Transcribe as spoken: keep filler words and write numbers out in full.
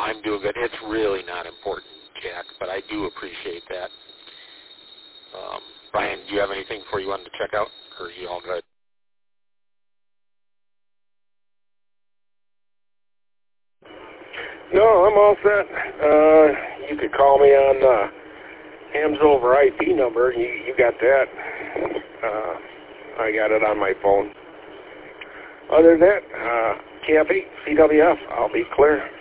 I'm doing good. It's really not important, Jack, but I do appreciate that. Um, Brian, do you have anything before you wanted to check out, or are you all good? No, I'm all set. Uh, you could call me on uh, Hams over I P number. You, you got that. Uh, I got it on my phone. Other than that, uh, K F eight, C W F, I'll be clear.